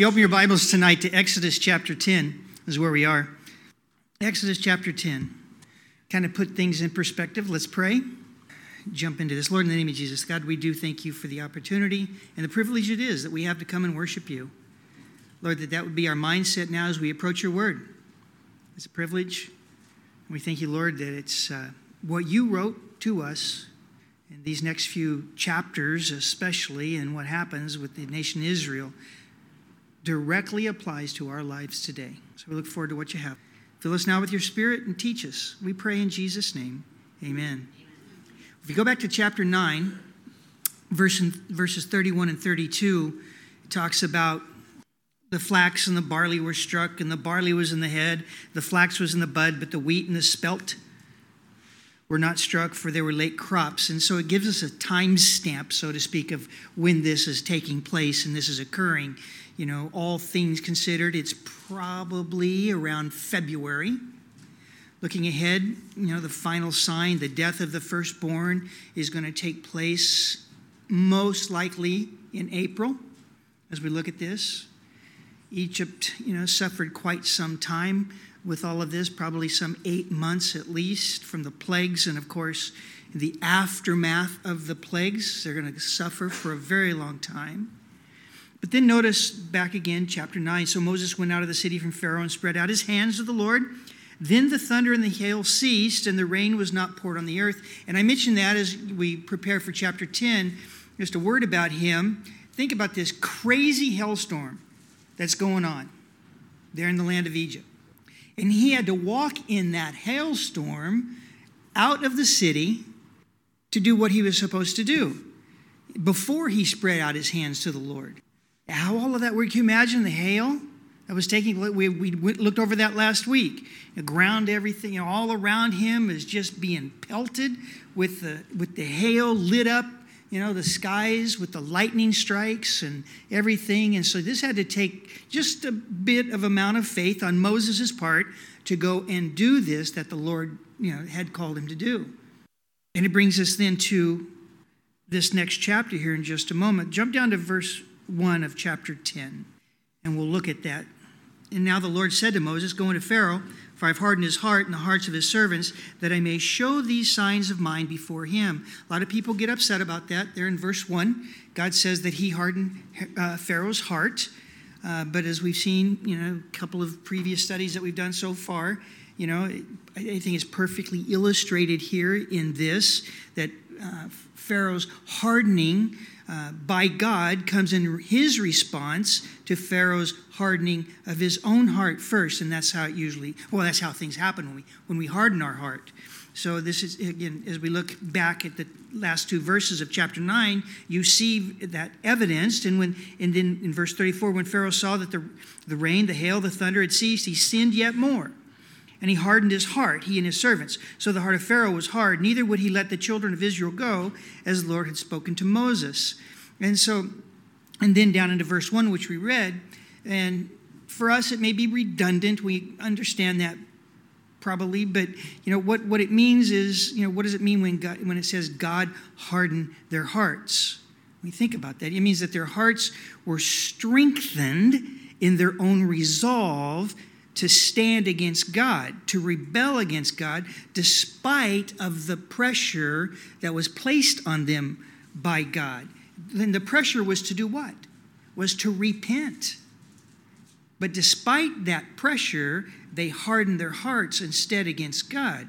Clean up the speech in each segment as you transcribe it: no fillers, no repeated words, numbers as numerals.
you open your Bibles tonight to Exodus chapter 10, is where we are. Exodus chapter 10. Kind of put things in perspective. Let's pray. Jump into this. Lord, in the name of Jesus, God, we do thank you for the opportunity and the privilege it is that we have to come and worship you. Lord, that would be our mindset now as we approach your word. It's a privilege. And we thank you, Lord, that it's what you wrote to us in these next few chapters, especially, and what happens with the nation Israel, directly applies to our lives today. So we look forward to what you have. Fill us now with your Spirit and teach us. We pray in Jesus' name. Amen. If you go back to chapter 9, verses 31 and 32, it talks about the flax and the barley were struck, and the barley was in the head, the flax was in the bud, but the wheat and the spelt were not struck, for they were late crops. And so it gives us a time stamp, so to speak, of when this is taking place and this is occurring. You know, all things considered, it's probably around February. Looking ahead, you know, the final sign, the death of the firstborn, is going to take place most likely in April as we look at this. Egypt, you know, suffered quite some time with all of this, probably some 8 months at least from the plagues. And of course, the aftermath of the plagues, they're going to suffer for a very long time. But then notice back again, chapter 9. So Moses went out of the city from Pharaoh and spread out his hands to the Lord. Then the thunder and the hail ceased, and the rain was not poured on the earth. And I mentioned that as we prepare for chapter 10, just a word about him. Think about this crazy hailstorm that's going on there in the land of Egypt. And he had to walk in that hailstorm out of the city to do what he was supposed to do before he spread out his hands to the Lord. How all of that worked, can you imagine the hail that was taking place? We looked over that last week. The ground, everything, you know, all around him is just being pelted with the hail lit up, you know, the skies with the lightning strikes and everything. And so this had to take just a bit of amount of faith on Moses' part to go and do this that the Lord, you know, had called him to do. And it brings us then to this next chapter here in just a moment. Jump down to verse 1 of chapter 10, and we'll look at that. And now the Lord said to Moses, "Go into Pharaoh, for I've hardened his heart and the hearts of his servants, that I may show these signs of mine before him." A lot of people get upset about that. There in verse 1, God says that he hardened Pharaoh's heart. But as we've seen, you know, a couple of previous studies that we've done so far, you know, I think it's perfectly illustrated here in this, that Pharaoh's hardening by God comes in his response to Pharaoh's hardening of his own heart first. And that's how it usually, well, that's how things happen when we harden our heart. So this is, again, as we look back at the last two verses of chapter 9, you see that evidenced. And then in verse 34, when Pharaoh saw that the rain, the hail, the thunder had ceased, he sinned yet more. And he hardened his heart, he and his servants. So the heart of Pharaoh was hard, neither would he let the children of Israel go, as the Lord had spoken to Moses. And then down into verse 1, which we read, and for us it may be redundant, we understand that probably, but you know what it means is, you know, what does it mean when it says God hardened their hearts? When we think about that, it means that their hearts were strengthened in their own resolve to stand against God, to rebel against God, despite of the pressure that was placed on them by God. Then the pressure was to do what? Was to repent. But despite that pressure, they hardened their hearts instead against God.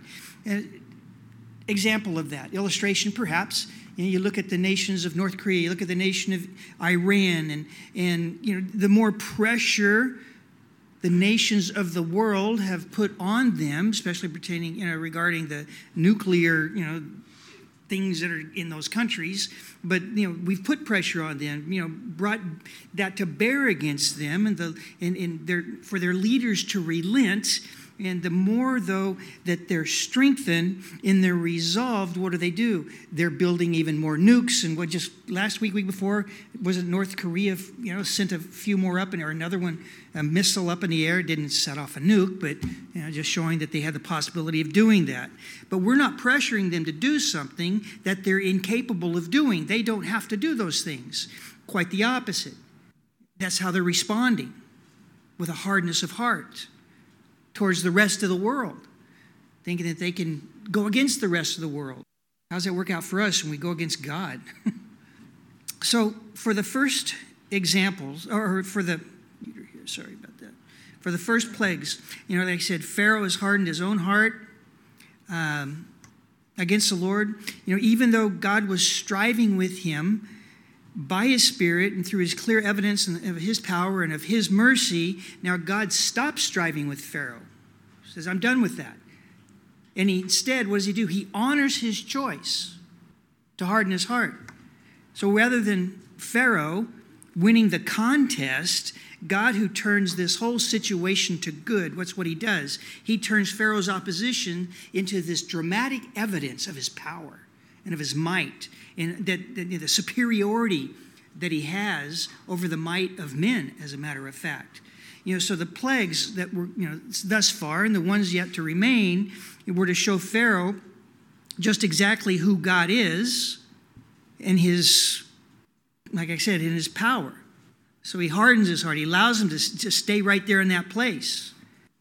Example of that, illustration perhaps, you look at the nations of North Korea, you look at the nation of Iran, and you know, the more pressure the nations of the world have put on them, especially pertaining, you know, regarding the nuclear, you know, things that are in those countries. But, you know, we've put pressure on them, you know, brought that to bear against them, and for their leaders to relent. And the more, though, that they're strengthened in their resolve, what do? They're building even more nukes. And what just last week before, was it North Korea, you know, sent a few more up, or another one, a missile up in the air, didn't set off a nuke, but, you know, just showing that they had the possibility of doing that. But we're not pressuring them to do something that they're incapable of doing. They don't have to do those things. Quite the opposite. That's how they're responding, with a hardness of heart towards the rest of the world, thinking that they can go against the rest of the world. How does that work out for us when we go against God? So for the first examples, or for the first plagues, like I said, Pharaoh has hardened his own heart against the Lord. Even though God was striving with him by his Spirit and through his clear evidence of his power and of his mercy, now God stops striving with Pharaoh. He says, I'm done with that. And instead, what does he do? He honors his choice to harden his heart. So rather than Pharaoh winning the contest, God, who turns this whole situation to good, what's what he does? He turns Pharaoh's opposition into this dramatic evidence of his power and of his might, and that the superiority that he has over the might of men, as a matter of fact. So the plagues that were, thus far, and the ones yet to remain, were to show Pharaoh just exactly who God is and his, like I said, in his power. So he hardens his heart. He allows him to stay right there in that place.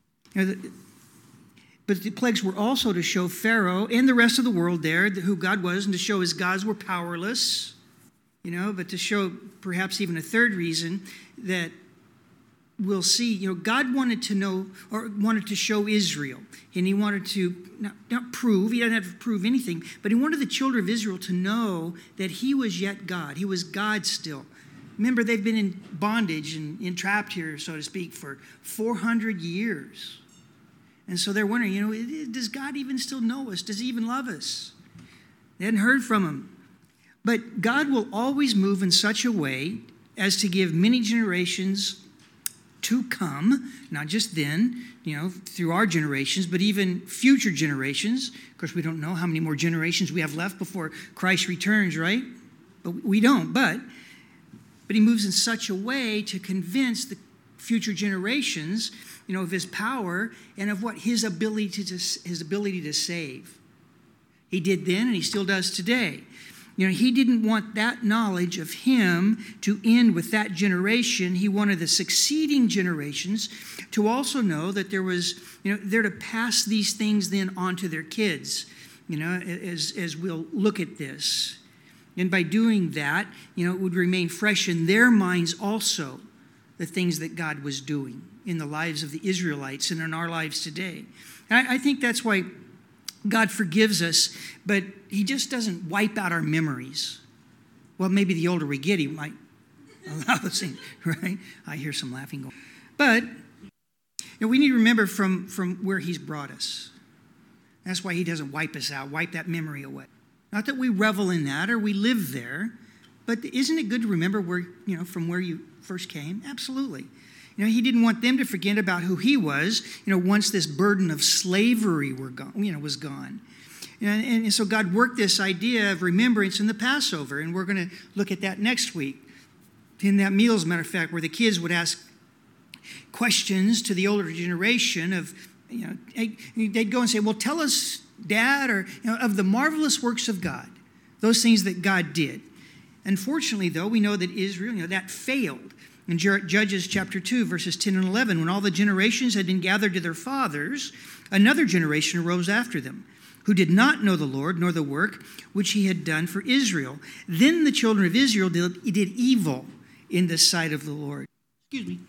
But the plagues were also to show Pharaoh and the rest of the world there who God was, and to show his gods were powerless, but to show perhaps even a third reason that we'll see, God wanted to know, or wanted to show Israel, and he wanted to not prove, he doesn't have to prove anything, but he wanted the children of Israel to know that he was yet God. He was God still. Remember, they've been in bondage and entrapped here, so to speak, for 400 years. And so they're wondering, does God even still know us? Does he even love us? They hadn't heard from him. But God will always move in such a way as to give many generations to come, not just then, through our generations, but even future generations. Of course, we don't know how many more generations we have left before Christ returns, right? But we don't. But he moves in such a way to convince the future generations, of his power and of what his ability to save. He did then, and he still does today. He didn't want that knowledge of him to end with that generation. He wanted the succeeding generations to also know that there was, they're to pass these things then on to their kids, as we'll look at this. And by doing that, it would remain fresh in their minds also, the things that God was doing in the lives of the Israelites and in our lives today. And I think that's why God forgives us, but he just doesn't wipe out our memories. Well, maybe the older we get, he might allow those things, right? I hear some laughing going. But we need to remember from where he's brought us. That's why he doesn't wipe us out, wipe that memory away. Not that we revel in that or we live there, but isn't it good to remember where, from where you first came? Absolutely. He didn't want them to forget about who he was, once this burden of slavery was gone. And so God worked this idea of remembrance in the Passover, and we're going to look at that next week. In that meal, as a matter of fact, where the kids would ask questions to the older generation of, they'd go and say, well, tell us, Dad, or of the marvelous works of God, those things that God did. Unfortunately, though, we know that Israel, that failed. In Judges chapter 2, verses 10 and 11, when all the generations had been gathered to their fathers, another generation arose after them, who did not know the Lord, nor the work which he had done for Israel. Then the children of Israel did evil in the sight of the Lord. Excuse me.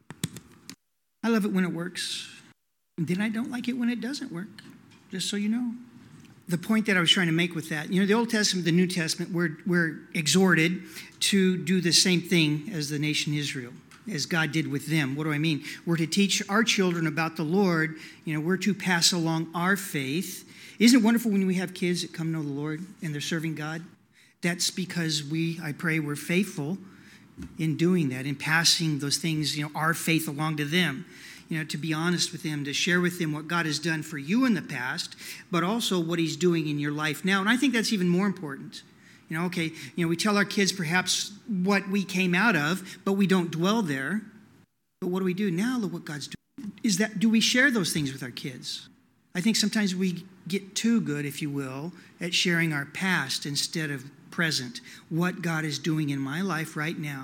I love it when it works. And then I don't like it when it doesn't work, just so you know. The point that I was trying to make with that, the Old Testament, the New Testament, we're exhorted to do the same thing as the nation Israel, as God did with them. What do I mean? We're to teach our children about the Lord. We're to pass along our faith. Isn't it wonderful when we have kids that come to know the Lord and they're serving God? That's because I pray we're faithful in doing that, in passing those things, our faith along to them. To be honest with them, to share with them what God has done for you in the past, but also what he's doing in your life now. And I think that's even more important. We tell our kids perhaps what we came out of, but we don't dwell there. But what do we do now? Look what God's doing. Do we share those things with our kids? I think sometimes we get too good, if you will, at sharing our past instead of present. What God is doing in my life right now.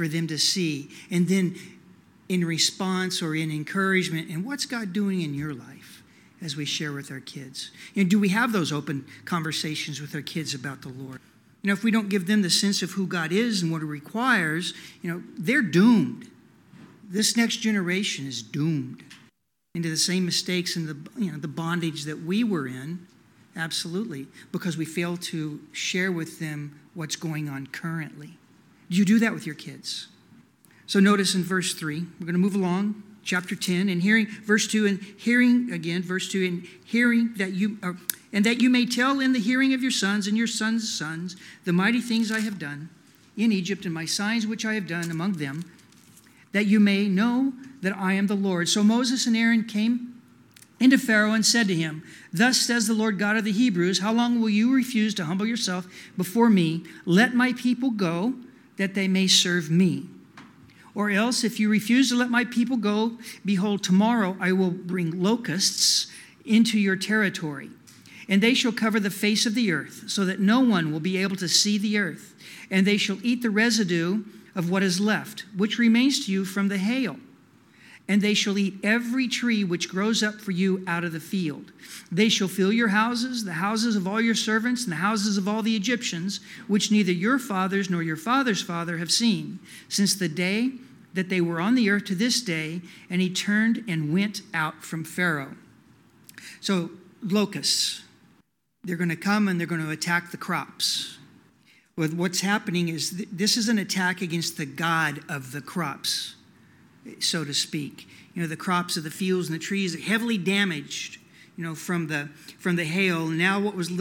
for them to see. And then in response or in encouragement, and what's God doing in your life as we share with our kids? And do we have those open conversations with our kids about the Lord? If we don't give them the sense of who God is and what it requires, they're doomed. This next generation is doomed into the same mistakes and the bondage that we were in, absolutely, because we fail to share with them what's going on currently. Do you do that with your kids? So notice in verse 3, we're going to move along, chapter 10, and hearing, verse 2, and hearing, again, verse 2, and hearing that you may tell in the hearing of your sons and your sons' sons the mighty things I have done in Egypt and my signs which I have done among them, that you may know that I am the Lord. So Moses and Aaron came into Pharaoh and said to him, Thus says the Lord God of the Hebrews, how long will you refuse to humble yourself before me? Let my people go, that they may serve me. Or else, if you refuse to let my people go, behold, tomorrow I will bring locusts into your territory, and they shall cover the face of the earth, so that no one will be able to see the earth. And they shall eat the residue of what is left, which remains to you from the hail. And they shall eat every tree which grows up for you out of the field. They shall fill your houses, the houses of all your servants, and the houses of all the Egyptians, which neither your fathers nor your father's father have seen, since the day that they were on the earth to this day. And he turned and went out from Pharaoh. So, locusts, they're going to come and they're going to attack the crops. Well, what's happening is this is an attack against the God of the crops, so to speak. The crops of the fields and the trees are heavily damaged, from the hail. Now what was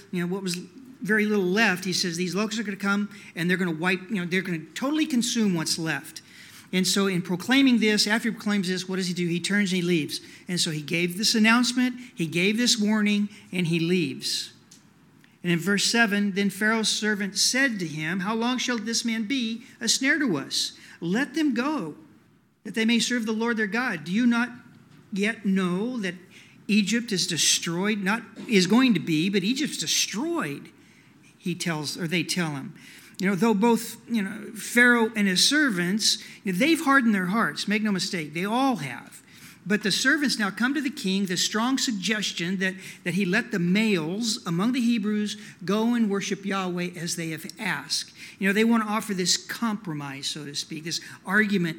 very little left, he says these locusts are going to come and they're going to wipe, they're going to totally consume what's left. And so in proclaiming this, after he proclaims this, what does he do? He turns and he leaves. And so he gave this announcement, he gave this warning, and he leaves. And in verse 7, then Pharaoh's servant said to him, How long shall this man be a snare to us? Let them go, that they may serve the Lord their God. Do you not yet know that Egypt is destroyed? Not is going to be, but Egypt's destroyed, they tell him. Though both, Pharaoh and his servants, they've hardened their hearts. Make no mistake, they all have. But the servants now come to the king, the strong suggestion that he let the males among the Hebrews go and worship Yahweh as they have asked. They want to offer this compromise, so to speak, this argument,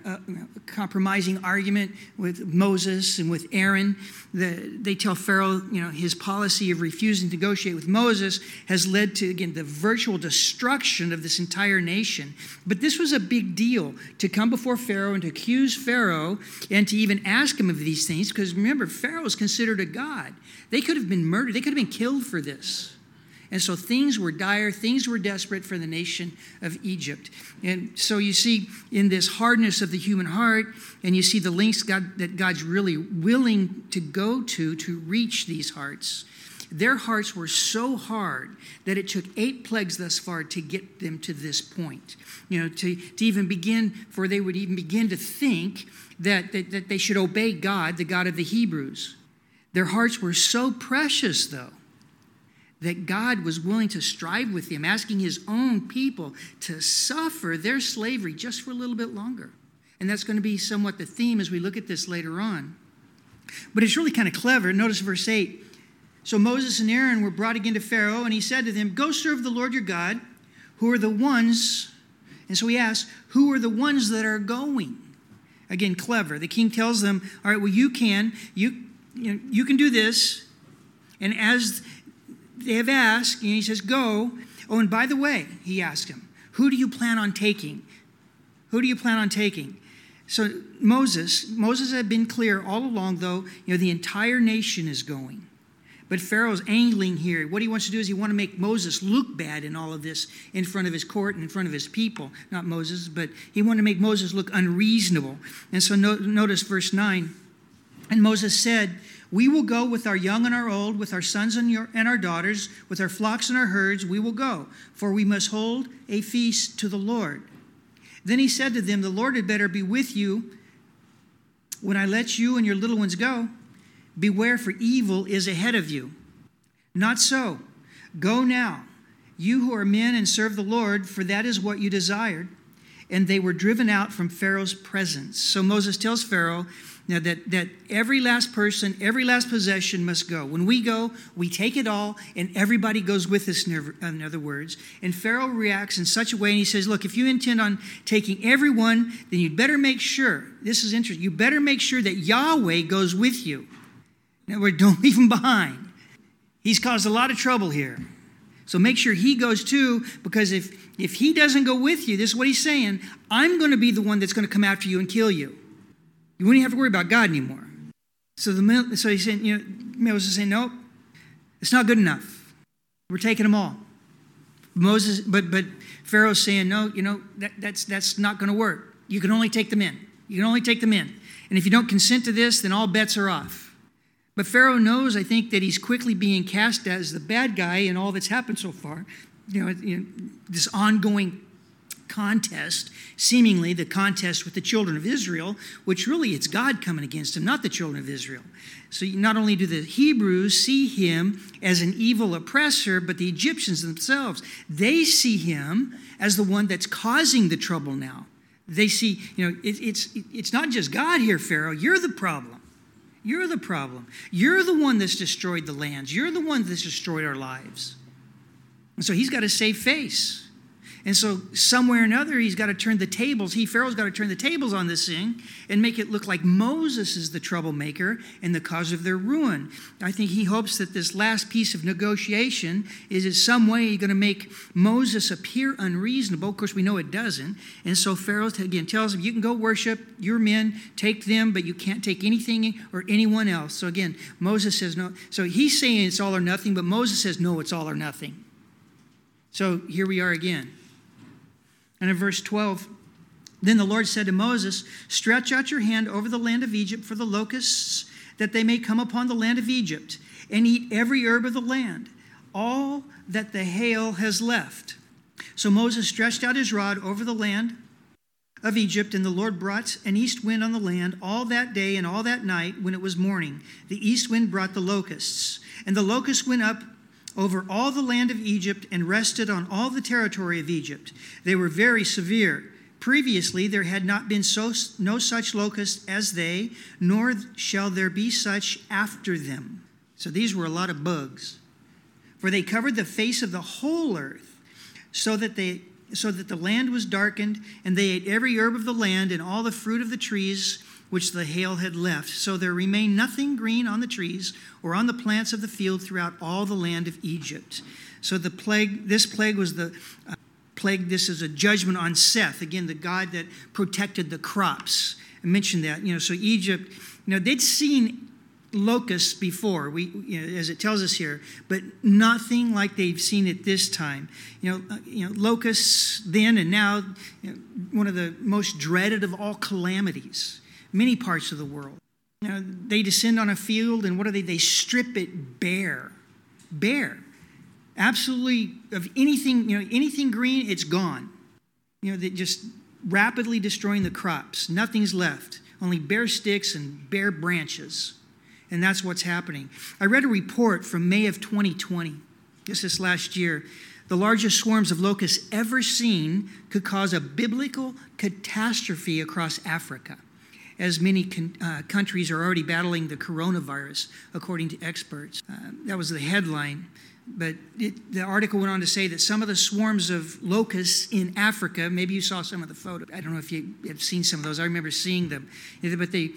compromising argument with Moses and with Aaron. They tell Pharaoh, his policy of refusing to negotiate with Moses has led to, again, the virtual destruction of this entire nation. But this was a big deal to come before Pharaoh and to accuse Pharaoh and to even ask him of these things, because remember, Pharaoh is considered a god. They could have been murdered. They could have been killed for this. And so things were dire, things were desperate for the nation of Egypt. And so you see in this hardness of the human heart, and you see the lengths that God's really willing to go to reach these hearts. Their hearts were so hard that it took 8 plagues thus far to get them to this point. To even begin, for they would even begin to think that they should obey God, the God of the Hebrews. Their hearts were so precious, though, that God was willing to strive with them, asking his own people to suffer their slavery just for a little bit longer. And that's going to be somewhat the theme as we look at this later on. But it's really kind of clever. Notice verse 8. So Moses and Aaron were brought again to Pharaoh, and he said to them, Go serve the Lord your God, who are the ones. And so he asks, who are the ones that are going? Again, clever. The king tells them, all right, well, you can do this. And as they have asked, and he says, go. Oh, and by the way, he asked him, who do you plan on taking? Who do you plan on taking? So Moses had been clear all along, though, the entire nation is going. But Pharaoh's angling here. What he wants to do is he wants to make Moses look bad in all of this in front of his court and in front of his people. Not Moses, but he wanted to make Moses look unreasonable. And so notice verse 9. And Moses said, we will go with our young and our old, with our sons and our daughters, with our flocks and our herds, we will go, for we must hold a feast to the Lord. Then he said to them, the Lord had better be with you when I let you and your little ones go. Beware, for evil is ahead of you. Not so. Go now, you who are men, and serve the Lord, for that is what you desired. and they were driven out from Pharaoh's presence. So Moses tells Pharaoh that every last person, every last possession must go. When we go, we take it all, and everybody goes with us, in other words. And Pharaoh reacts in such a way, and he says, look, if you intend on taking everyone, then you'd better make sure, this is interesting, you better make sure that Yahweh goes with you. In other words, don't leave him behind. He's caused a lot of trouble here. So make sure he goes too, because if he doesn't go with you, this is what he's saying, I'm going to be the one that's going to come after you and kill you. You wouldn't have to worry about God anymore. So he's saying, Moses is saying, no, it's not good enough. We're taking them all. Moses, but Pharaoh's saying, no, that's not going to work. You can only take them in. You can only take them in. And if you don't consent to this, then all bets are off. But Pharaoh knows, I think, that he's quickly being cast as the bad guy in all that's happened so far. This ongoing contest, seemingly the contest with the children of Israel, which really it's God coming against him, not the children of Israel. So not only do the Hebrews see him as an evil oppressor, but the Egyptians themselves, they see him as the one that's causing the trouble now. They see, it's not just God here, Pharaoh. You're the problem. You're the problem. You're the one that's destroyed the lands. You're the one that's destroyed our lives. And so he's got to save face. And so somewhere or another, he's got to turn the tables. Pharaoh's got to turn the tables on this thing and make it look like Moses is the troublemaker and the cause of their ruin. I think he hopes that this last piece of negotiation is in some way going to make Moses appear unreasonable. Of course, we know it doesn't. And so Pharaoh, again, tells him, you can go worship your men, take them, but you can't take anything or anyone else. So again, Moses says no. So he's saying it's all or nothing, but Moses says, no, it's all or nothing. So here we are again. And in verse 12, then the Lord said to Moses, stretch out your hand over the land of Egypt for the locusts, that they may come upon the land of Egypt and eat every herb of the land, all that the hail has left. So Moses stretched out his rod over the land of Egypt, and the Lord brought an east wind on the land all that day and all that night when it was morning. The east wind brought the locusts, and the locusts went up over all the land of Egypt and rested on all the territory of Egypt. They were very severe. Previously, there had not been no such locusts as they, nor shall there be such after them. So these were a lot of bugs. For they covered the face of the whole earth, so that the land was darkened, and they ate every herb of the land and all the fruit of the trees which the hail had left. So there remained nothing green on the trees or on the plants of the field throughout all the land of Egypt. So this plague was the plague. This is a judgment on Seth, again, the god that protected the crops. I mentioned that. So Egypt, they'd seen locusts before, as it tells us here, but nothing like they've seen it this time. Locusts then and now, one of the most dreaded of all calamities. Many parts of the world. They descend on a field, and what do they? They strip it bare. Bare. Absolutely, of anything, anything green, it's gone. They just rapidly destroying the crops. Nothing's left. Only bare sticks and bare branches. And that's what's happening. I read a report from May of 2020, just this last year. The largest swarms of locusts ever seen could cause a biblical catastrophe across Africa, as many countries are already battling the coronavirus, according to experts. That was the headline. But the article went on to say that some of the swarms of locusts in Africa, maybe you saw some of the photos. I don't know if you have seen some of those. I remember seeing them. But they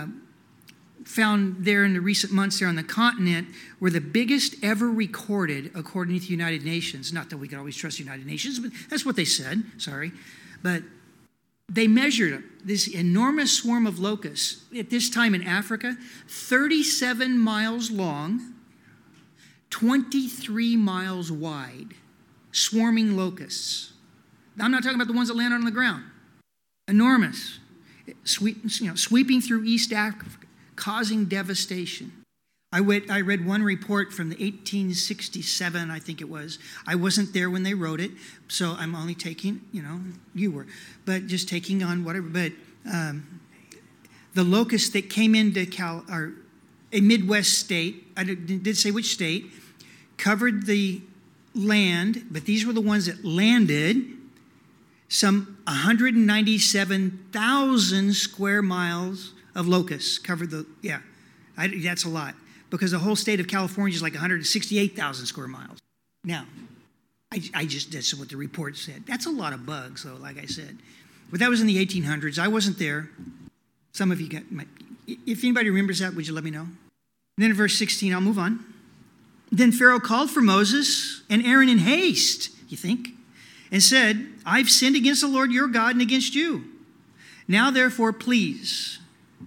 found there in the recent months there on the continent were the biggest ever recorded, according to the United Nations. Not that we can always trust the United Nations, but that's what they said. Sorry. But they measured this enormous swarm of locusts at this time in Africa, 37 miles long, 23 miles wide, swarming locusts. I'm not talking about the ones that land on the ground. Enormous, sweeping through East Africa, causing devastation. I read one report from the 1867, I think it was. I wasn't there when they wrote it, so I'm only taking, you were, but just taking on whatever. But the locusts that came into a Midwest state, I did say which state, covered the land, but these were the ones that landed. Some 197,000 square miles of locusts covered that's a lot, because the whole state of California is like 168,000 square miles. Now, that's what the report said. That's a lot of bugs, though, like I said. But that was in the 1800s. I wasn't there. Some of you if anybody remembers that, would you let me know? And then in verse 16, I'll move on. Then Pharaoh called for Moses and Aaron in haste, you think, and said, I've sinned against the Lord your God and against you. Now therefore, please,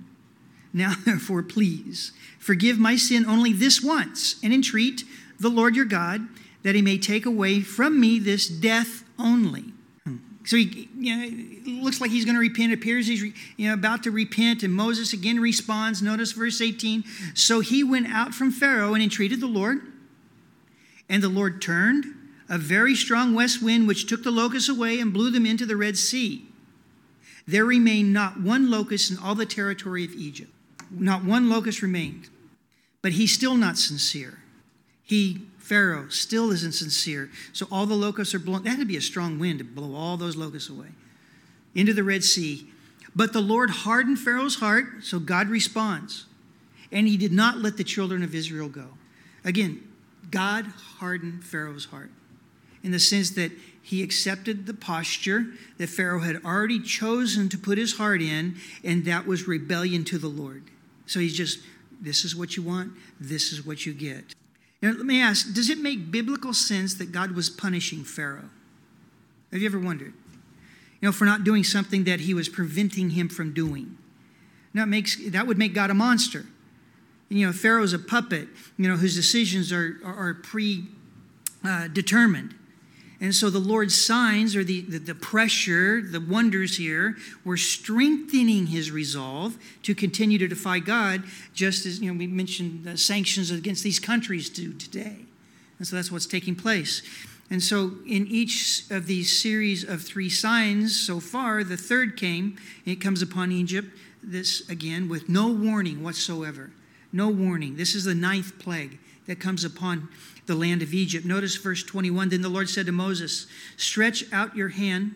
forgive my sin only this once, and entreat the Lord your God that he may take away from me this death only. So it looks like he's going to repent. It appears he's about to repent, and Moses again responds. Notice verse 18. So he went out from Pharaoh and entreated the Lord, and the Lord turned a very strong west wind, which took the locusts away and blew them into the Red Sea. There remained not one locust in all the territory of Egypt. Not one locust remained. But he's still not sincere. Pharaoh, still isn't sincere. So all the locusts are blown. That would be a strong wind to blow all those locusts away into the Red Sea. But the Lord hardened Pharaoh's heart, so God responds. And he did not let the children of Israel go. Again, God hardened Pharaoh's heart in the sense that he accepted the posture that Pharaoh had already chosen to put his heart in, and that was rebellion to the Lord. So he's just, this is what you want, this is what you get. Now, let me ask, does it make biblical sense that God was punishing Pharaoh? Have you ever wondered? For not doing something that he was preventing him from doing. Now, that would make God a monster. Pharaoh's a puppet, whose decisions are predetermined. And so the Lord's signs, or the pressure, the wonders here, were strengthening his resolve to continue to defy God, just as we mentioned the sanctions against these countries do today. And so that's what's taking place. And so in each of these series of 3 signs so far, the third came, and it comes upon Egypt, this again, with no warning whatsoever. No warning. This is the 9th plague that comes upon the land of Egypt. Notice verse 21. Then the Lord said to Moses, stretch out your hand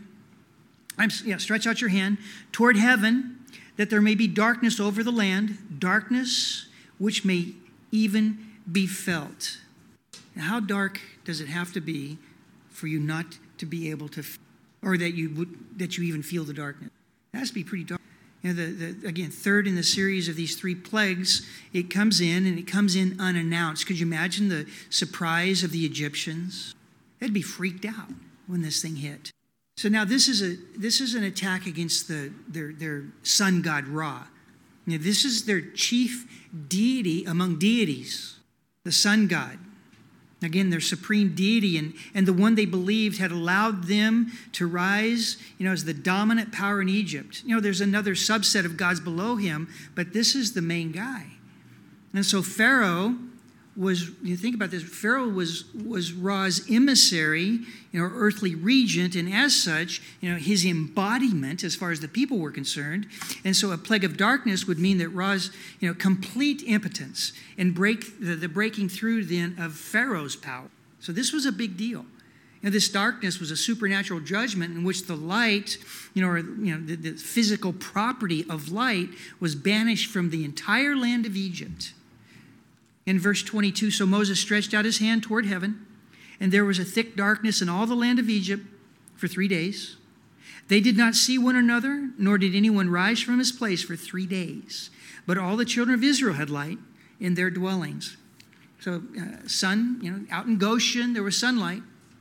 toward heaven, that there may be darkness over the land, darkness which may even be felt. Now, how dark does it have to be for you not to be able to, or that you even feel the darkness? It has to be pretty dark. Again, third in the series of these 3 plagues, it comes in, and it comes in unannounced. Could you imagine the surprise of the Egyptians? They'd be freaked out when this thing hit. So now this is an attack against their sun god Ra. This is their chief deity among deities, the sun god. Again, their supreme deity, and the one they believed had allowed them to rise, as the dominant power in Egypt. There's another subset of gods below him, but this is the main guy. And so Pharaoh was, think about this, Pharaoh was Ra's emissary, earthly regent, and as such, his embodiment as far as the people were concerned. And so a plague of darkness would mean that Ra's, complete impotence and the breaking through then of Pharaoh's power. So this was a big deal. This darkness was a supernatural judgment in which the light, the physical property of light was banished from the entire land of Egypt. In verse 22, so Moses stretched out his hand toward heaven, and there was a thick darkness in all the land of Egypt for 3 days. They did not see one another, nor did anyone rise from his place for 3 days. But all the children of Israel had light in their dwellings. So sun, out in Goshen, there was sunlight.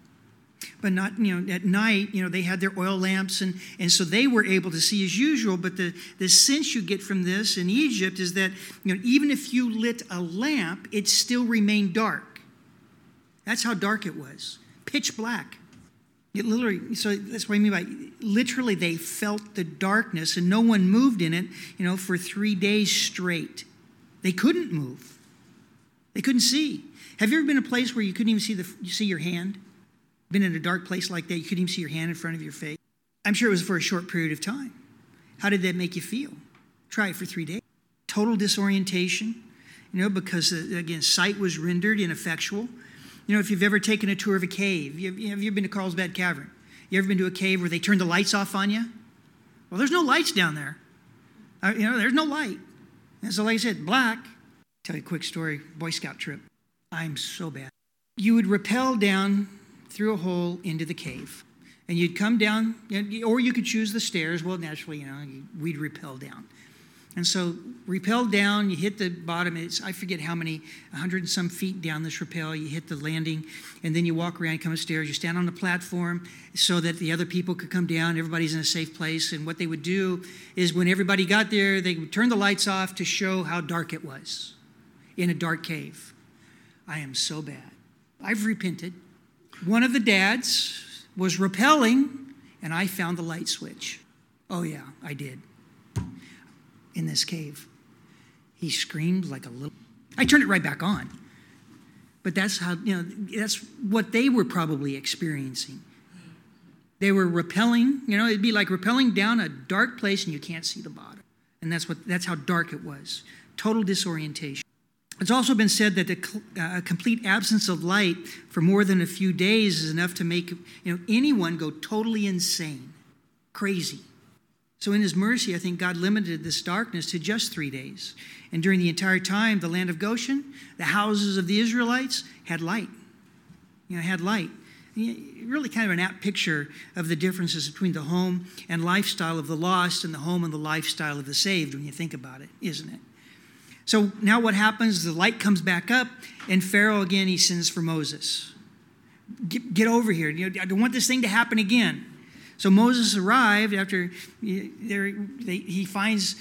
But not, at night, they had their oil lamps, and so they were able to see as usual. But the sense you get from this in Egypt is that, even if you lit a lamp, it still remained dark. That's how dark it was. Pitch black. It literally, so that's what I mean by, literally they felt the darkness, and no one moved in it, for 3 days straight. They couldn't move. They couldn't see. Have you ever been in a place where you couldn't even see your hand? Been in a dark place like that, you couldn't even see your hand in front of your face? I'm sure it was for a short period of time. How did that make you feel? Try it for 3 days. Total disorientation, because, again, sight was rendered ineffectual. If you've ever taken a tour of a cave, have you been to Carlsbad Cavern? You ever been to a cave where they turn the lights off on you? Well, there's no lights down there. There's no light. And so like I said, black. Tell you a quick story, Boy Scout trip. I'm so bad. You would rappel down through a hole into the cave. And you'd come down, or you could choose the stairs. Well, naturally, we'd rappel down. And so rappel down, you hit the bottom. I forget how many, 100 and some feet down this rappel. You hit the landing, and then you walk around, you come upstairs. You stand on the platform so that the other people could come down. Everybody's in a safe place. And what they would do is when everybody got there, they would turn the lights off to show how dark it was in a dark cave. I am so bad. I've repented. One of the dads was rappelling, and I found the light switch. Oh, yeah, I did. In this cave. He screamed like a little... I turned it right back on. But that's how, that's what they were probably experiencing. They were rappelling, it'd be like rappelling down a dark place and you can't see the bottom. And that's how dark it was. Total disorientation. It's also been said that a complete absence of light for more than a few days is enough to make anyone go totally insane, crazy. So in his mercy, I think God limited this darkness to just 3 days. And during the entire time, the land of Goshen, the houses of the Israelites had light. Had light. Really kind of an apt picture of the differences between the home and lifestyle of the lost and the home and the lifestyle of the saved when you think about it, isn't it? So now what happens, the light comes back up, and Pharaoh again, he sends for Moses. Get over here. I don't want this thing to happen again. So Moses arrived after he finds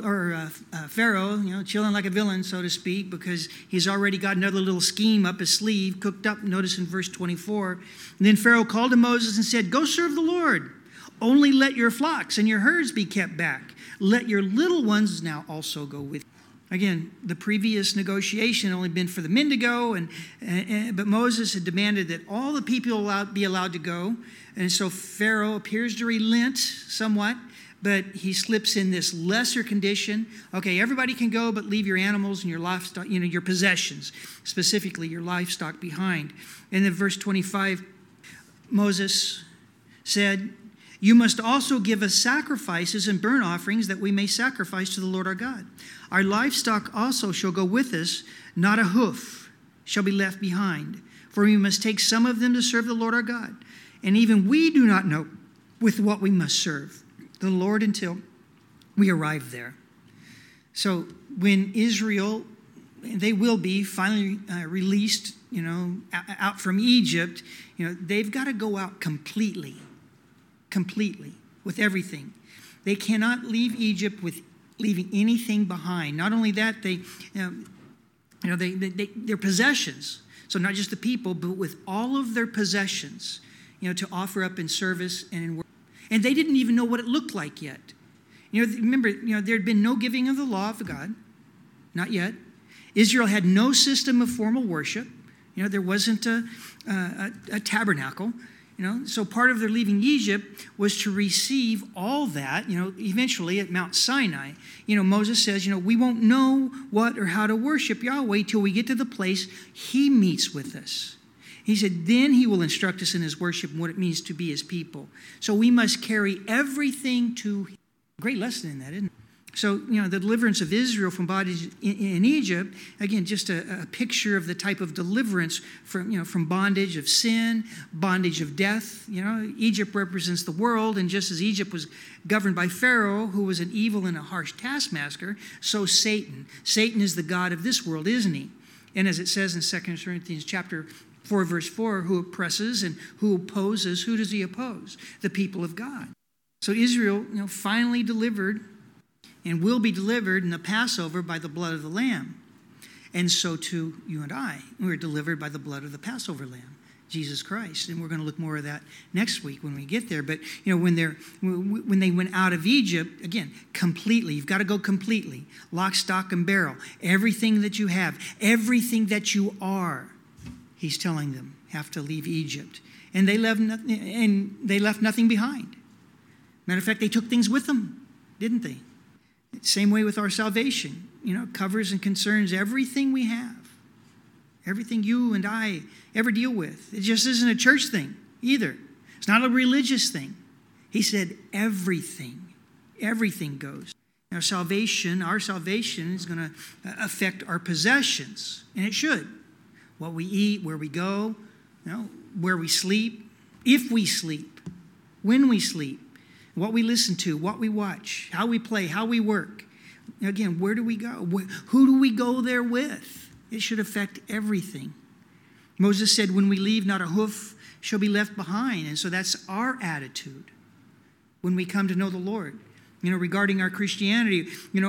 Pharaoh, chilling like a villain, so to speak, because he's already got another little scheme up his sleeve, cooked up, notice in verse 24. And then Pharaoh called to Moses and said, "Go serve the Lord. Only let your flocks and your herds be kept back. Let your little ones now also go with you." Again, the previous negotiation had only been for the men to go, but Moses had demanded that all the people be allowed to go. And so Pharaoh appears to relent somewhat, but he slips in this lesser condition. Okay, everybody can go, but leave your animals and your livestock, your possessions, specifically your livestock behind. And then verse 25, Moses said, "You must also give us sacrifices and burnt offerings that we may sacrifice to the Lord our God. Our livestock also shall go with us, not a hoof shall be left behind. For we must take some of them to serve the Lord our God. And even we do not know with what we must serve the Lord until we arrive there." So when Israel, they will be finally released, out from Egypt, they've got to go out completely with everything. They cannot leave Egypt with leaving anything behind. Not only that, their possessions. So not just the people, but with all of their possessions, to offer up in service and in work. And they didn't even know what it looked like yet. Remember, there had been no giving of the law of God, not yet. Israel had no system of formal worship. There wasn't a tabernacle. So part of their leaving Egypt was to receive all that, eventually at Mount Sinai. Moses says, we won't know what or how to worship Yahweh till we get to the place he meets with us. He said, then he will instruct us in his worship and what it means to be his people. So we must carry everything to him. Great lesson in that, isn't it? So, the deliverance of Israel from bondage in Egypt, again, just a picture of the type of deliverance from bondage of sin, bondage of death. Egypt represents the world, and just as Egypt was governed by Pharaoh, who was an evil and a harsh taskmaster, so Satan. Satan is the god of this world, isn't he? And as it says in 2 Corinthians chapter 4, verse 4, who oppresses and who opposes, who does he oppose? The people of God. So Israel, finally delivered and will be delivered in the Passover by the blood of the Lamb. And so too, you and I, we're delivered by the blood of the Passover Lamb, Jesus Christ. And we're going to look more of that next week when we get there. But, when they went out of Egypt, again, completely, you've got to go completely. Lock, stock, and barrel. Everything that you have, everything that you are, he's telling them, have to leave Egypt. And they left nothing behind. Matter of fact, they took things with them, didn't they? Same way with our salvation, covers and concerns everything we have, everything you and I ever deal with. It just isn't a church thing either. It's not a religious thing. He said everything goes. Now, our salvation is going to affect our possessions, and it should. What we eat, where we go, where we sleep, if we sleep, when we sleep, what we listen to, what we watch, how we play, how we work. Again, where do we go? Who do we go there with? It should affect everything. Moses said, when we leave, not a hoof shall be left behind. And so that's our attitude when we come to know the Lord. Regarding our Christianity,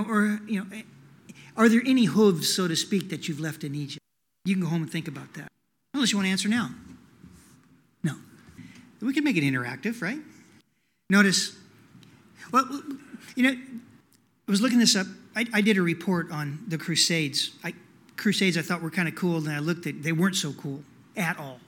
are there any hooves, so to speak, that you've left in Egypt? You can go home and think about that. Unless you want to answer now. No. We can make it interactive, right? Notice, I was looking this up. I did a report on the Crusades. Crusades I thought were kind of cool, and I looked at, they weren't so cool at all.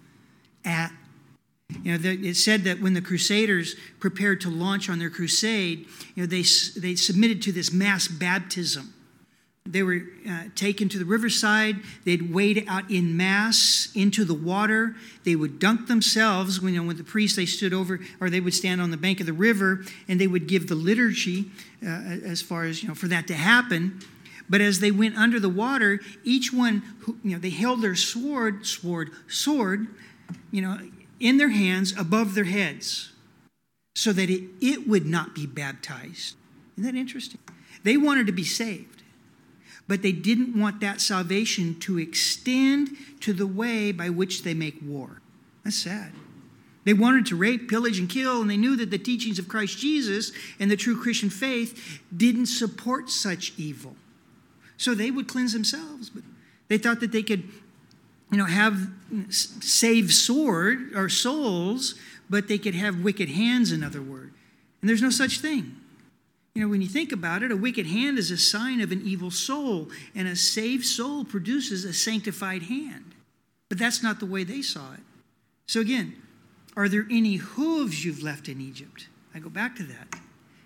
It said that when the Crusaders prepared to launch on their crusade, they submitted to this mass baptism. They were taken to the riverside. They'd wade out in mass into the water. They would dunk themselves. When the priest, they stood over, or they would stand on the bank of the river, and they would give the liturgy as far as, for that to happen. But as they went under the water, each one, they held their sword, in their hands above their heads so that it would not be baptized. Isn't that interesting? They wanted to be saved, but they didn't want that salvation to extend to the way by which they make war. That's sad. They wanted to rape, pillage, and kill, and they knew that the teachings of Christ Jesus and the true Christian faith didn't support such evil. So they would cleanse themselves, but they thought that they could have save sword or souls, but they could have wicked hands, in other words. And there's no such thing. When you think about it, a wicked hand is a sign of an evil soul, and a saved soul produces a sanctified hand. But that's not the way they saw it. So again, are there any hooves you've left in Egypt? I go back to that.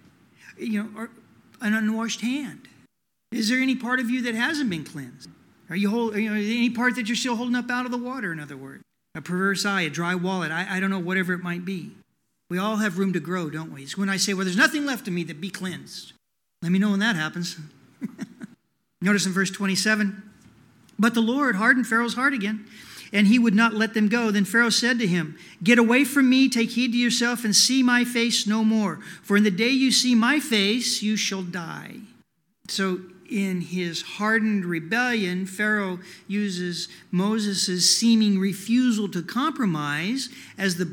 Or an unwashed hand. Is there any part of you that hasn't been cleansed? Are you any part that you're still holding up out of the water, in other words? A perverse eye, a dry wallet, I don't know, whatever it might be. We all have room to grow, don't we? It's when I say, well, there's nothing left in me that be cleansed. Let me know when that happens. Notice in verse 27, but the Lord hardened Pharaoh's heart again, and he would not let them go. Then Pharaoh said to him, get away from me, take heed to yourself, and see my face no more. For in the day you see my face, you shall die. So in his hardened rebellion, Pharaoh uses Moses' seeming refusal to compromise as the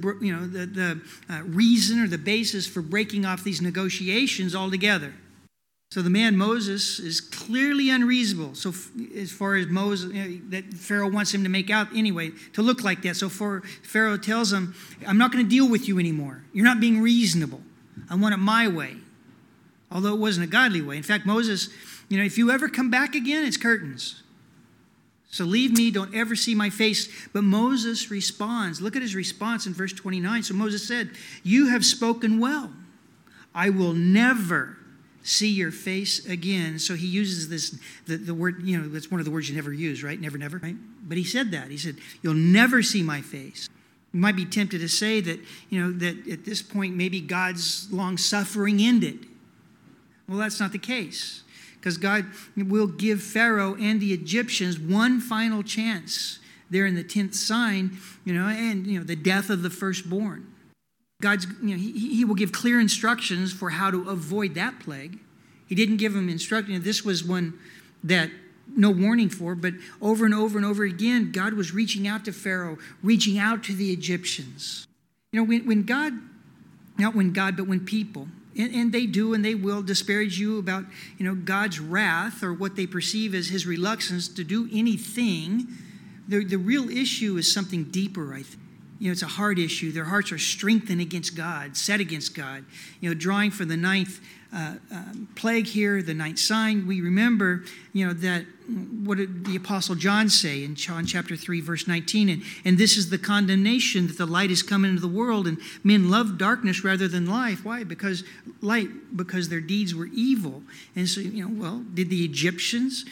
reason or the basis for breaking off these negotiations altogether. So the man Moses is clearly unreasonable. So as far as Moses, that Pharaoh wants him to make out anyway, to look like that. So Pharaoh tells him, I'm not going to deal with you anymore. You're not being reasonable. I want it my way. Although it wasn't a godly way. In fact, Moses, if you ever come back again, it's curtains. So leave me, don't ever see my face. But Moses responds. Look at his response in verse 29. So Moses said, you have spoken well. I will never see your face again. So he uses this, the word, that's one of the words you never use, right? Never, never, right? But he said that. He said, you'll never see my face. You might be tempted to say that, that at this point, maybe God's long suffering ended. Well, that's not the case. Because God will give Pharaoh and the Egyptians one final chance there in the 10th sign, and the death of the firstborn. God's, he will give clear instructions for how to avoid that plague. He didn't give them instruction. This was one that no warning for, but over and over and over again, God was reaching out to Pharaoh, reaching out to the Egyptians. When God, not when God, but when people, and they do and they will disparage you about, God's wrath or what they perceive as his reluctance to do anything. The real issue is something deeper, I think. It's a heart issue. Their hearts are strengthened against God, set against God. Drawing from the 9th plague here, the 9th sign, we remember, that what did the Apostle John say in John chapter 3, verse 19? And this is the condemnation, that the light is come into the world, and men love darkness rather than light. Why? Because their deeds were evil. And so, did the Egyptians,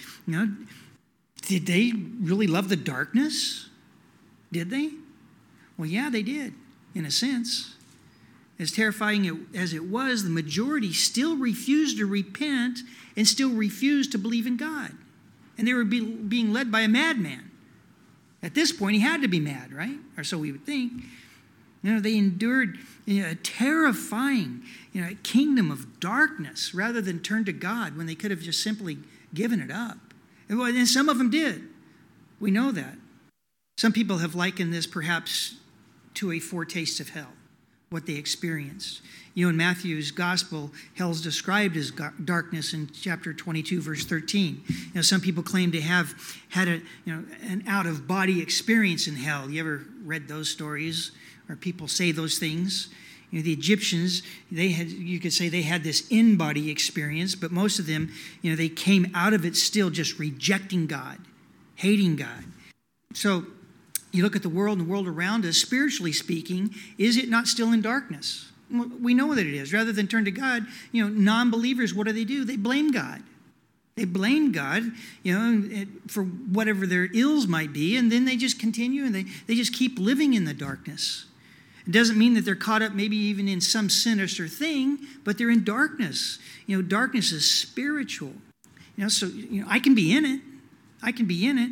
did they really love the darkness? Did they? Well, yeah, they did. in a sense. As terrifying as it was, the majority still refused to repent and still refused to believe in God. And they were being led by a madman. At this point, he had to be mad, right? Or so we would think. They endured a terrifying kingdom of darkness rather than turn to God when they could have just simply given it up. And some of them did. We know that. Some people have likened this perhaps to a foretaste of hell, what they experienced. In Matthew's gospel, hell's described as darkness in chapter 22, verse 13. Some people claim to have had an out-of-body experience in hell. You ever read those stories? Or people say those things? The Egyptians, you could say they had this in-body experience, but most of them, they came out of it still just rejecting God, hating God. So you look at the world and the world around us, spiritually speaking, is it not still in darkness? We know that it is. Rather than turn to God, non-believers, what do? They blame God. They blame God, for whatever their ills might be, and then they just continue and they just keep living in the darkness. It doesn't mean that they're caught up maybe even in some sinister thing, but they're in darkness. Darkness is spiritual. So I can be in it. I can be in it.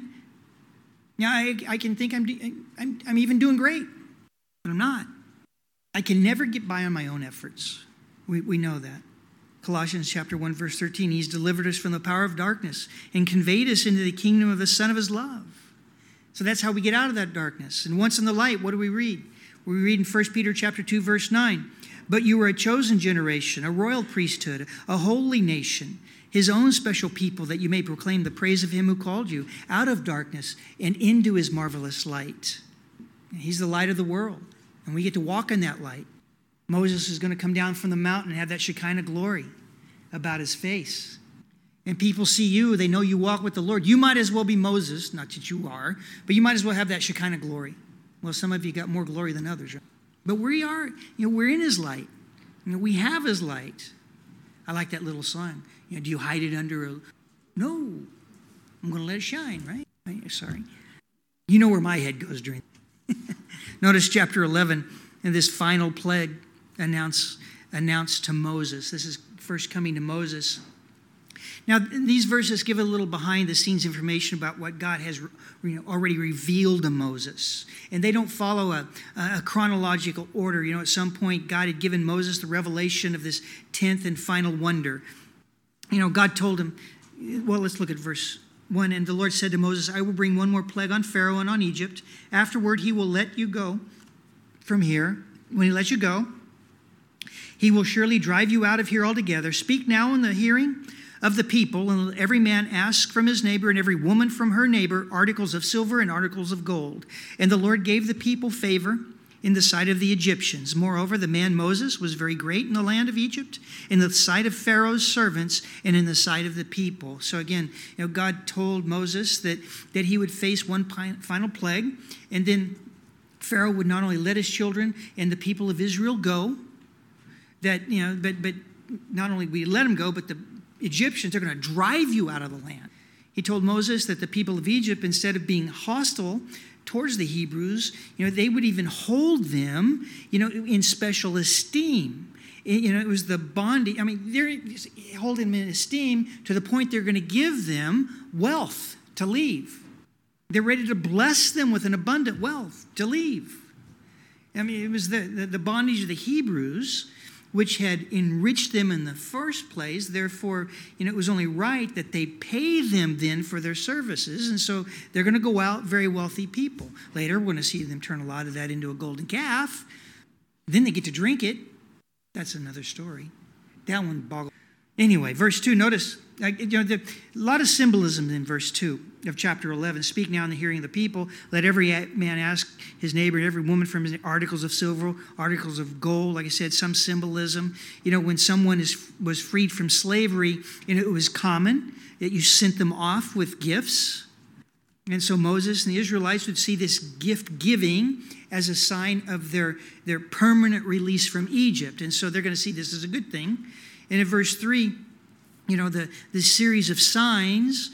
I can think I'm even doing great, but I'm not. I can never get by on my own efforts. We know that. Colossians chapter 1, verse 13, he's delivered us from the power of darkness and conveyed us into the kingdom of the Son of his love. So that's how we get out of that darkness. And once in the light, what do we read? We read in 1 Peter chapter 2, verse 9, but you are a chosen generation, a royal priesthood, a holy nation, his own special people, that you may proclaim the praise of him who called you out of darkness and into his marvelous light. He's the light of the world, and we get to walk in that light. Moses is going to come down from the mountain and have that Shekinah glory about his face. And people see you, they know you walk with the Lord. You might as well be Moses, not that you are, but you might as well have that Shekinah glory. Well, some of you got more glory than others. Right? But we are, we're in his light. We have his light. I like that little song. Do you hide it under a... No, I'm going to let it shine, right? Sorry. You know where my head goes during... Notice chapter 11, and this final plague announced to Moses. This is first coming to Moses. Now, these verses give a little behind-the-scenes information about what God has already revealed to Moses. And they don't follow a chronological order. At some point, God had given Moses the revelation of this 10th and final wonder. God told him, well, let's look at verse 1. And the Lord said to Moses, I will bring one more plague on Pharaoh and on Egypt. Afterward, he will let you go from here. When he lets you go, he will surely drive you out of here altogether. Speak now in the hearing of the people, and let every man ask from his neighbor and every woman from her neighbor articles of silver and articles of gold. And the Lord gave the people favor in the sight of the Egyptians. Moreover, the man Moses was very great in the land of Egypt, in the sight of Pharaoh's servants, and in the sight of the people. So again, God told Moses that he would face one final plague, and then Pharaoh would not only let his children and the people of Israel go, but not only we let them go, but the Egyptians are going to drive you out of the land. He told Moses that the people of Egypt, instead of being hostile towards the Hebrews, they would even hold them, in special esteem. It was the bonding. They're holding them in esteem to the point they're going to give them wealth to leave. They're ready to bless them with an abundant wealth to leave. It was the bondage of the Hebrews which had enriched them in the first place. Therefore, it was only right that they pay them then for their services. And so they're going to go out very wealthy people. Later, we're going to see them turn a lot of that into a golden calf. Then they get to drink it. That's another story. That one boggles. Anyway, verse 2, notice, a lot of symbolism in verse 2 of chapter 11. Speak now in the hearing of the people. Let every man ask his neighbor and every woman from his articles of silver, articles of gold. Like I said, some symbolism. When someone was freed from slavery, it was common that you sent them off with gifts. And so Moses and the Israelites would see this gift giving as a sign of their permanent release from Egypt. And so they're going to see this as a good thing. And in verse 3, the series of signs,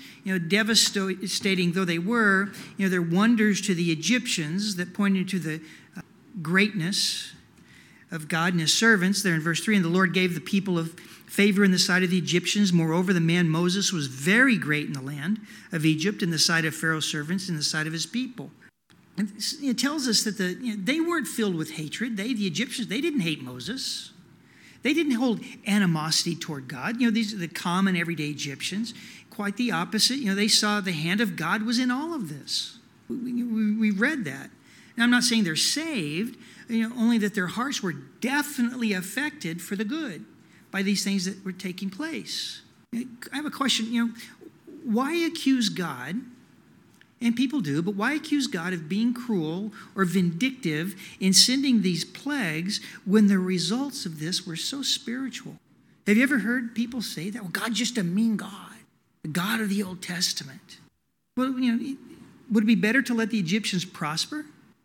devastating though they were, they're wonders to the Egyptians that pointed to greatness of God and his servants, there in verse 3, and the Lord gave the people of favor in the sight of the Egyptians. Moreover, the man Moses was very great in the land of Egypt, in the sight of Pharaoh's servants, in the sight of his people. And it tells us that they weren't filled with hatred. The Egyptians, they didn't hate Moses. They didn't hold animosity toward God. These are the common everyday Egyptians. Quite the opposite. They saw the hand of God was in all of this. We read that. Now, I'm not saying they're saved, only that their hearts were definitely affected for the good by these things that were taking place. I have a question. Why accuse God? And people do, but why accuse God of being cruel or vindictive in sending these plagues when the results of this were so spiritual? Have you ever heard people say that? Well, God's just a mean God, the God of the Old Testament. Well, would it be better to let the Egyptians prosper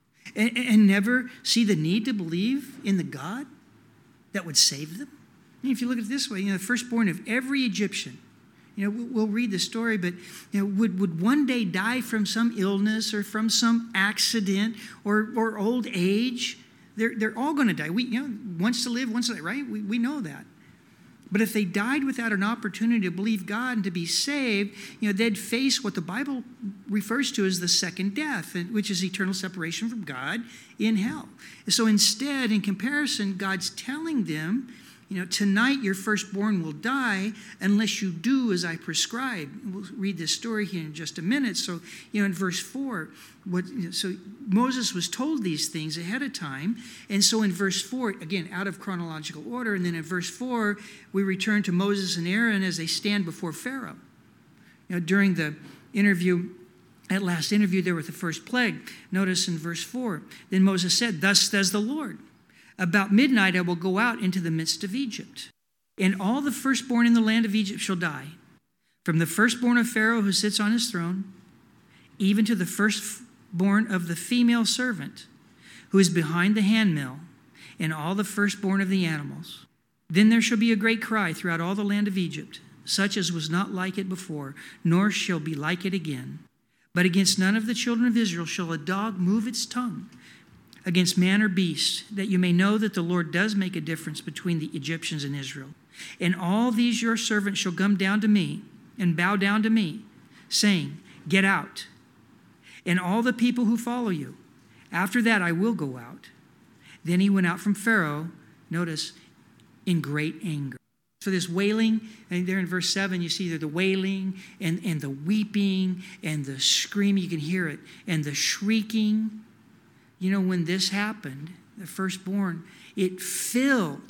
and never see the need to believe in the God that would save them? If you look at it this way, the firstborn of every Egyptian, we'll read the story, but would one day die from some illness or from some accident or old age. They're all going to die. Once to live, once to die, right? We know that. But if they died without an opportunity to believe God and to be saved, they'd face what the Bible refers to as the second death, which is eternal separation from God in hell. So instead, in comparison, God's telling them, tonight your firstborn will die unless you do as I prescribe. We'll read this story here in just a minute. So, in verse 4, so Moses was told these things ahead of time. And so in verse 4, again, out of chronological order, and then in verse 4, we return to Moses and Aaron as they stand before Pharaoh. During the interview, that last interview there with the first plague, notice in verse 4, then Moses said, "Thus says the Lord, about midnight I will go out into the midst of Egypt, and all the firstborn in the land of Egypt shall die, from the firstborn of Pharaoh who sits on his throne, even to the firstborn of the female servant who is behind the handmill, and all the firstborn of the animals. Then there shall be a great cry throughout all the land of Egypt, such as was not like it before, nor shall be like it again. But against none of the children of Israel shall a dog move its tongue, against man or beast, that you may know that the Lord does make a difference between the Egyptians and Israel. And all these your servants shall come down to me and bow down to me, saying, Get out, and all the people who follow you. After that I will go out." Then he went out from Pharaoh, notice, in great anger. So this wailing, and there in verse 7, you see there the wailing and the weeping and the screaming, you can hear it, and the shrieking. When this happened, the firstborn, it filled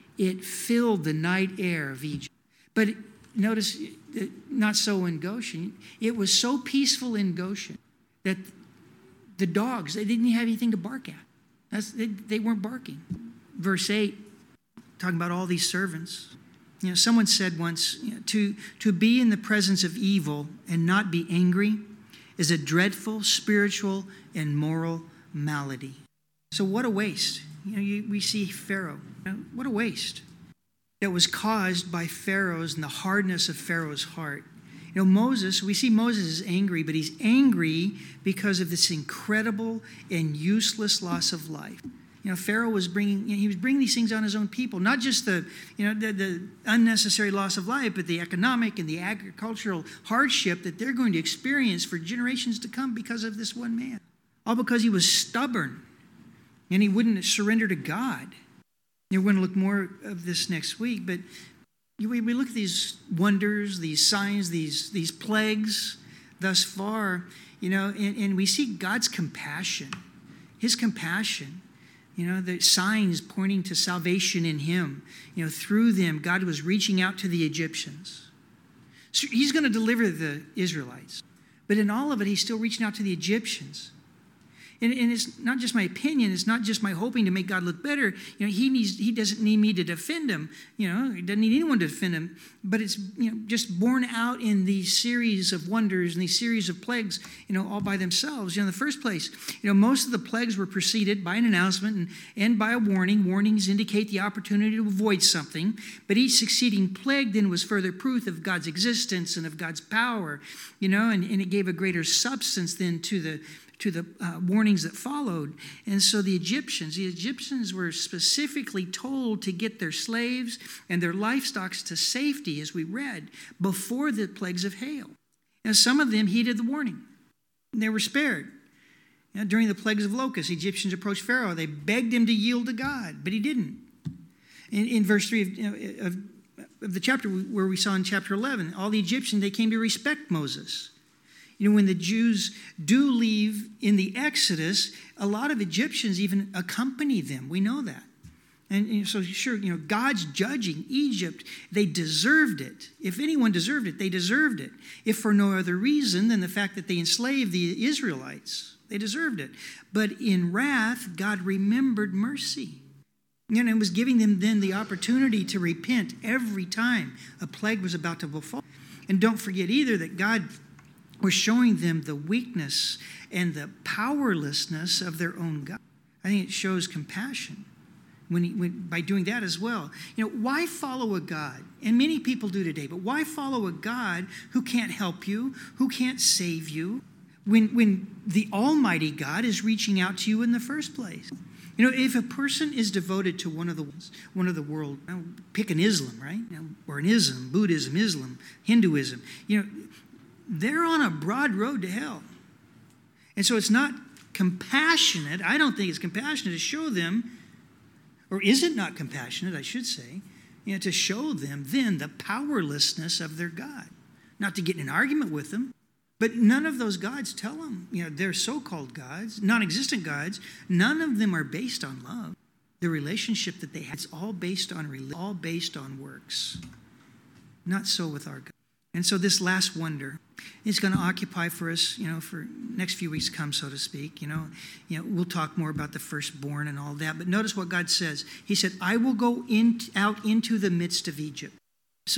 the night air of Egypt. But notice, not so in Goshen. It was so peaceful in Goshen that the dogs, they didn't have anything to bark at. They weren't barking. Verse 8, talking about all these servants. Someone said once, to be in the presence of evil and not be angry is a dreadful spiritual and moral malady. So what a waste. We see Pharaoh. What a waste that was caused by Pharaoh's and the hardness of Pharaoh's heart. Moses, we see Moses is angry, but he's angry because of this incredible and useless loss of life. Pharaoh was bringing these things on his own people, not just the unnecessary loss of life, but the economic and the agricultural hardship that they're going to experience for generations to come because of this one man. All because he was stubborn and he wouldn't surrender to God. We're going to look more of this next week, but we look at these wonders, these signs, these plagues thus far, and we see God's compassion, his compassion, the signs pointing to salvation in him. Through them, God was reaching out to the Egyptians. So he's going to deliver the Israelites. But in all of it, he's still reaching out to the Egyptians. And it's not just my opinion. It's not just my hoping to make God look better. He doesn't need me to defend him. He doesn't need anyone to defend him. But it's just borne out in these series of wonders and these series of plagues, all by themselves. In the first place, most of the plagues were preceded by an announcement and by a warning. Warnings indicate the opportunity to avoid something. But each succeeding plague then was further proof of God's existence and of God's power. And it gave a greater substance then to warnings that followed. And so the Egyptians were specifically told to get their slaves and their livestock to safety, as we read, before the plagues of hail. And some of them heeded the warning. They were spared. During the plagues of locusts, Egyptians approached Pharaoh. They begged him to yield to God, but he didn't. In verse 3 of the chapter where we saw in chapter 11, all the Egyptians, they came to respect Moses. When the Jews do leave in the Exodus, a lot of Egyptians even accompany them. We know that. And so sure, God's judging Egypt. They deserved it. If anyone deserved it, they deserved it. If for no other reason than the fact that they enslaved the Israelites. They deserved it. But in wrath, God remembered mercy. And it was giving them then the opportunity to repent every time a plague was about to befall. And don't forget either that God was showing them the weakness and the powerlessness of their own God. I think it shows compassion by doing that as well. Why follow a God? And many people do today, but why follow a God who can't help you, who can't save you, when the Almighty God is reaching out to you in the first place? If a person is devoted to one of the world, pick an Islam, right? Or an Islam, Buddhism, Islam, Hinduism, they're on a broad road to hell. And so it's not compassionate. I don't think it's compassionate to show them, or is it not compassionate, I should say, to show them then the powerlessness of their God. Not to get in an argument with them. But none of those gods tell them, they're so-called gods, non-existent gods, none of them are based on love. The relationship that they have is all based on works. Not so with our God. And so this last wonder is going to occupy for us, for next few weeks to come, so to speak. We'll talk more about the firstborn and all that. But notice what God says. He said, I will go out into the midst of Egypt. So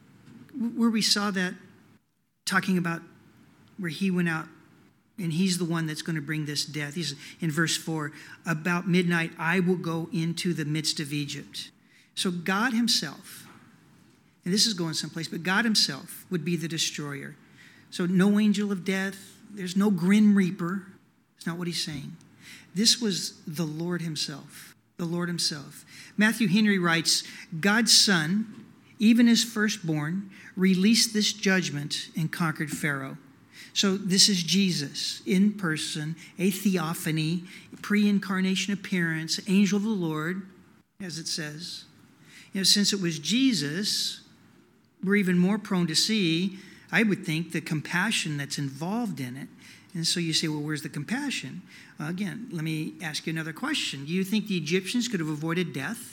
where we saw that, talking about where he went out, and he's the one that's going to bring this death. He's in verse 4, about midnight, I will go into the midst of Egypt. So God himself, and this is going someplace, but God himself would be the destroyer. So no angel of death, there's no grim reaper. It's not what he's saying. This was the Lord himself, the Lord himself. Matthew Henry writes, God's Son, even his firstborn, released this judgment and conquered Pharaoh. So this is Jesus in person, a theophany, pre-incarnation appearance, angel of the Lord, as it says. Since it was Jesus, we're even more prone to see, I would think, the compassion that's involved in it. And so you say, well, where's the compassion? Again, let me ask you another question. Do you think the Egyptians could have avoided death,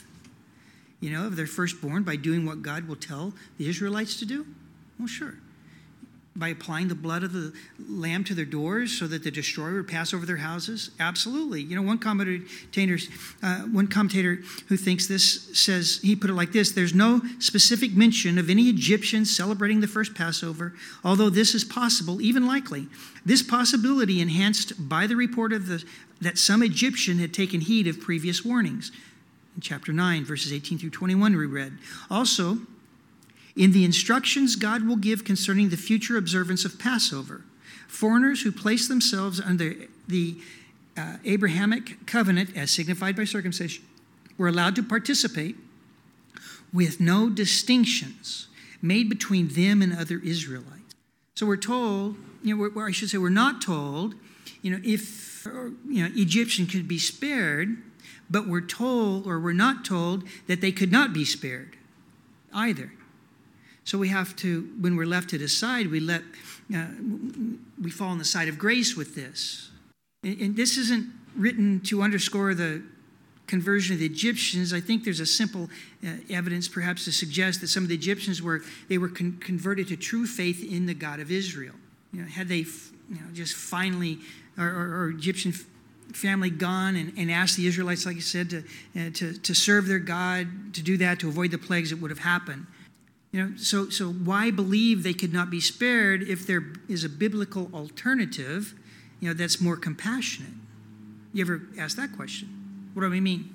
of their firstborn by doing what God will tell the Israelites to do? Well, sure. By applying the blood of the lamb to their doors so that the destroyer would pass over their houses? Absolutely. One commentator who thinks this says, he put it like this, there's no specific mention of any Egyptians celebrating the first Passover, although this is possible, even likely. This possibility enhanced by the report that some Egyptian had taken heed of previous warnings. In chapter 9, verses 18 through 21 we read. Also, in the instructions God will give concerning the future observance of Passover, foreigners who place themselves under the Abrahamic covenant, as signified by circumcision, were allowed to participate with no distinctions made between them and other Israelites. So we're told, we're not told, if Egyptian could be spared, but we're not told that they could not be spared either. So we have to, when we're left to decide, we fall on the side of grace with this. And this isn't written to underscore the conversion of the Egyptians. I think there's a simple evidence perhaps to suggest that some of the Egyptians were converted to true faith in the God of Israel. Had they just finally, or Egyptian family gone and asked the Israelites, like I said, to serve their God, to do that, to avoid the plagues, it would have happened. So why believe they could not be spared if there is a biblical alternative, that's more compassionate? You ever ask that question? What do I mean?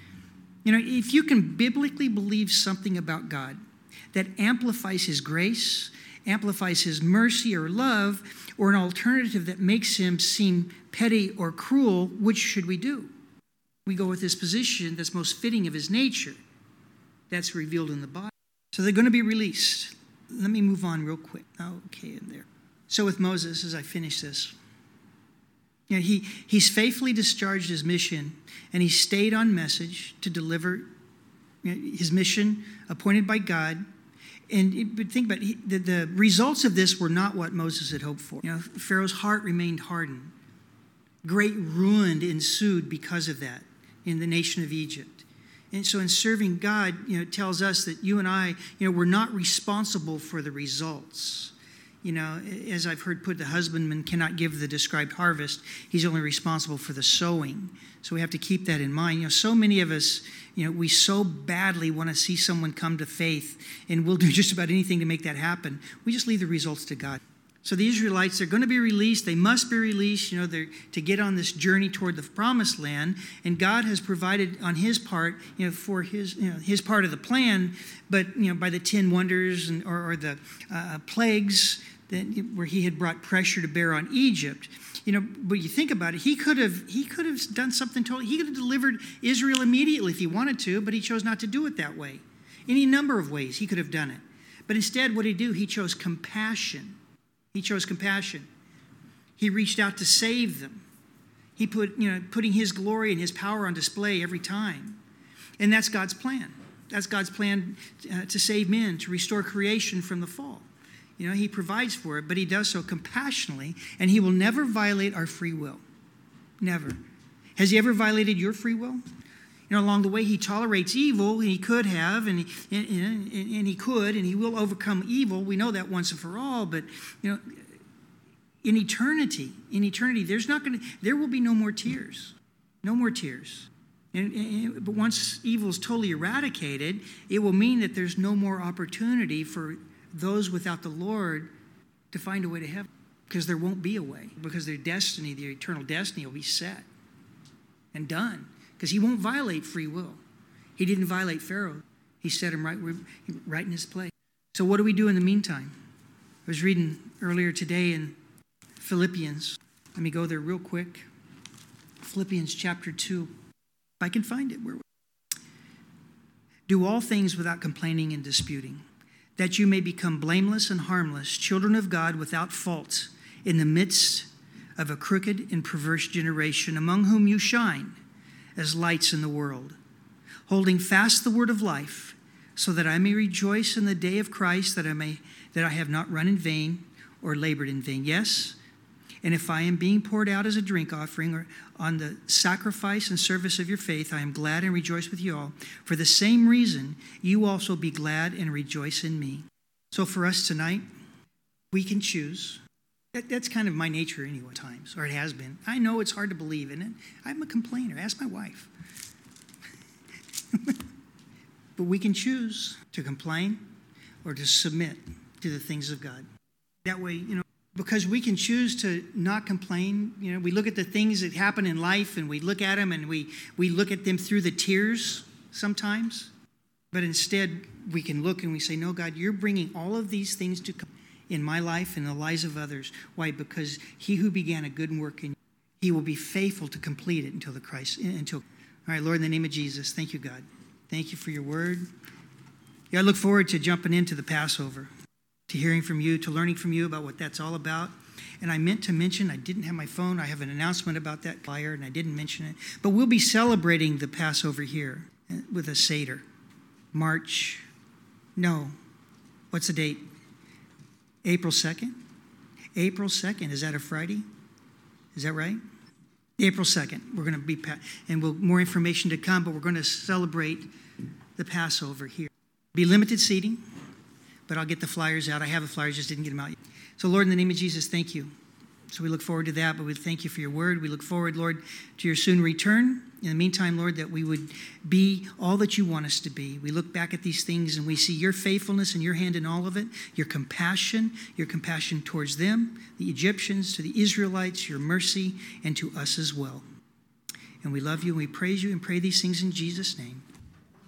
If you can biblically believe something about God that amplifies his grace amplifies his mercy or love, or an alternative that makes him seem petty or cruel, which should we do? We go with this position that's most fitting of his nature. That's revealed in the Bible. So they're going to be released. Let me move on real quick. Okay, in there. So with Moses, as I finish this, he's faithfully discharged his mission, and he stayed on message to deliver his mission appointed by God. But think about it, the results of this were not what Moses had hoped for. Pharaoh's heart remained hardened. Great ruin ensued because of that in the nation of Egypt. And so in serving God, it tells us that you and I, we're not responsible for the results. As I've heard put, the husbandman cannot give the described harvest. He's only responsible for the sowing. So we have to keep that in mind. So many of us, we so badly want to see someone come to faith, and we'll do just about anything to make that happen. We just leave the results to God. So the Israelites, they're going to be released. They must be released, they're to get on this journey toward the promised land. And God has provided on his part, for his part of the plan. But, by the 10 wonders or the plagues where he had brought pressure to bear on Egypt. But you think about it, he could have done something totally. He could have delivered Israel immediately if he wanted to, but he chose not to do it that way. Any number of ways he could have done it. But instead, what did he do? He chose compassion. He chose compassion. He reached out to save them. He putting his glory and his power on display every time. And that's God's plan. That's God's plan to save men, to restore creation from the fall. He provides for it, but he does so compassionately, and he will never violate our free will. Never. Has he ever violated your free will? Along the way, he tolerates evil, and he could have, and he could, and he will overcome evil. We know that once and for all, but, in eternity, there will be no more tears. No more tears. But once evil is totally eradicated, it will mean that there's no more opportunity for those without the Lord to find a way to heaven, because there won't be a way, because their destiny, their eternal destiny, will be set and done, because he won't violate free will. He didn't violate Pharaoh. He set him right in his place. So what do we do in the meantime? I was reading earlier today in Philippians. Let me go there real quick. Philippians chapter 2. If I can find it. Do all things without complaining and disputing, that you may become blameless and harmless, children of God without fault, in the midst of a crooked and perverse generation, among whom you shine as lights in the world, holding fast the word of life, so that I may rejoice in the day of Christ, that I have not run in vain or labored in vain. Yes, and if I am being poured out as a drink offering or on the sacrifice and service of your faith, I am glad and rejoice with you all. For the same reason, you also be glad and rejoice in me. So for us tonight, we can choose. That's kind of my nature anyway at times, or it has been. I know it's hard to believe in it. I'm a complainer. Ask my wife. But we can choose to complain or to submit to the things of God. That way, because we can choose to not complain. We look at the things that happen in life, and we look at them, and we look at them through the tears sometimes. But instead, we can look and we say, no, God, you're bringing all of these things to come in my life and the lives of others. Why? Because he who began a good work in you, he will be faithful to complete it until All right, Lord, in the name of Jesus, thank you, God. Thank you for your word. I look forward to jumping into the Passover, to hearing from you, to learning from you about what that's all about. And I meant to mention, I didn't have my phone. I have an announcement about that flyer, and I didn't mention it. But we'll be celebrating the Passover here with a Seder. What's the date? April 2nd? April 2nd. Is that a Friday? Is that right? April 2nd. We're going to be, and more information to come, but we're going to celebrate the Passover here. Be limited seating, but I'll get the flyers out. I have the flyers, just didn't get them out yet. So, Lord, in the name of Jesus, thank you. So we look forward to that, but we thank you for your word. We look forward, Lord, to your soon return. In the meantime, Lord, that we would be all that you want us to be. We look back at these things and we see your faithfulness and your hand in all of it, your compassion towards them, the Egyptians, to the Israelites, your mercy, and to us as well. And we love you and we praise you and pray these things in Jesus' name.